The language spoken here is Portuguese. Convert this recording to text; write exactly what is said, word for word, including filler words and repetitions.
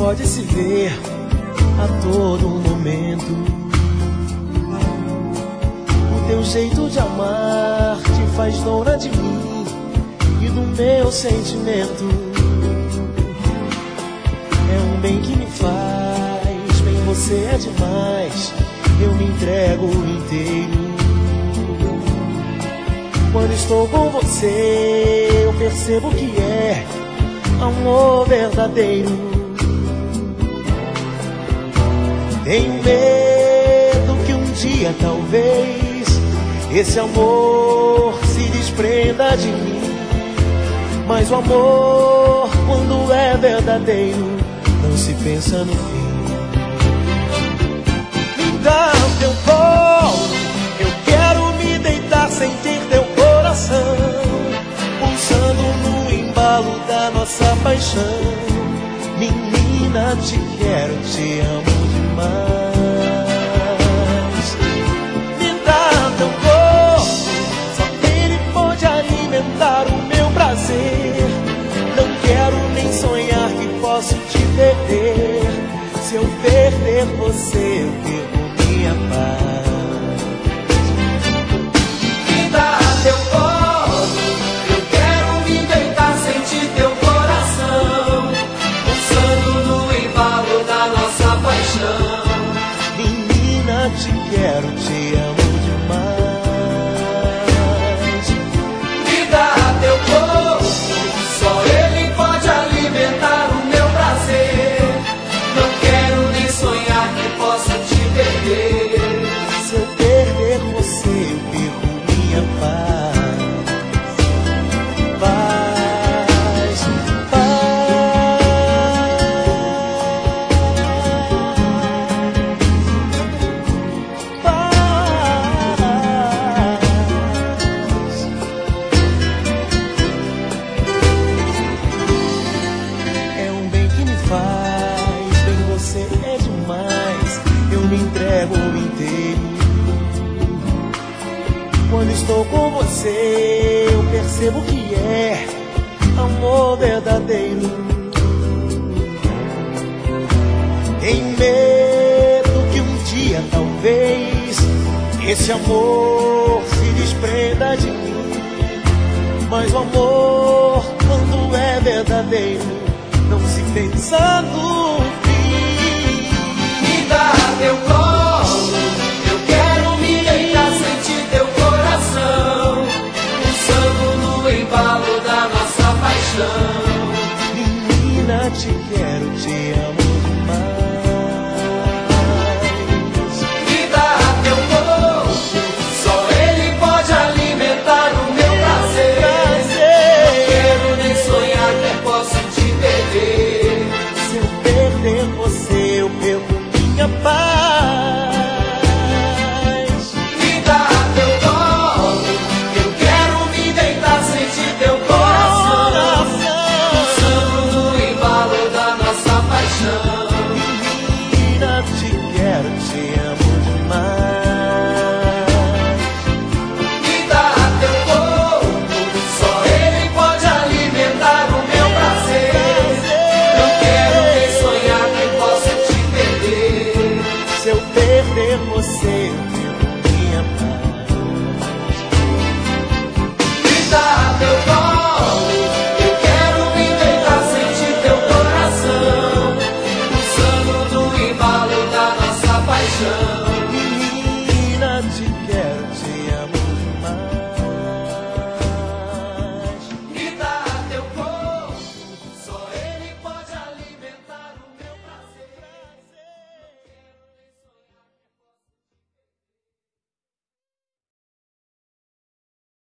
pode se ver a todo momento. O teu jeito de amar te faz dona de mim e do meu sentimento. É um bem que me faz bem, você é demais, eu me entrego inteiro. Quando estou com você, eu percebo que é amor verdadeiro. Tenho medo que um dia talvez esse amor se desprenda de mim, mas o amor, quando é verdadeiro, não se pensa no fim. Me dá o teu colo, eu quero me deitar, sentir teu coração pulsando no embalo da nossa paixão. Menina, te quero, te amo demais. Me dá teu corpo, só ele pode alimentar o meu prazer. Não quero nem sonhar que posso te perder. Se eu perder você, eu perco minha paz. Me dá teu colo, eu quero me deitar, sentir teu coração pulsando no embalo da nossa paixão. Menina, te quero, te amo demais. Me dá teu corpo, só ele pode alimentar o meu prazer. Não quero nem sonhar que posso te perder. Se eu perder você, eu perco minha paz. Paz, paz. É um bem que me faz bem, você é demais, eu me entrego inteiro. Quando estou com você, eu percebo que é amor verdadeiro. Tenho medo que um dia talvez esse amor se desprenda de mim, mas o amor, quando é verdadeiro, não se pensa no fim. Me dá teu colo, eu quero me deitar, sentir teu coração pulsando no embalo da nossa paixão. Menina, te quero, te amo demais. Me dá teu corpo, só ele pode alimentar o meu prazer. Não quero nem sonhar que posso te perder. Se eu perder você, eu perco minha paz. Me dá teu colo, eu quero me deitar, sentir teu coração pulsando no embalo da nossa paixão. Menina, te quero, te amo demais. Me dá teu corpo, só ele pode alimentar o meu prazer. Não quero nem sonhar que posso te perder. Se eu perder você, eu perco minha paz. Me dá teu corpo.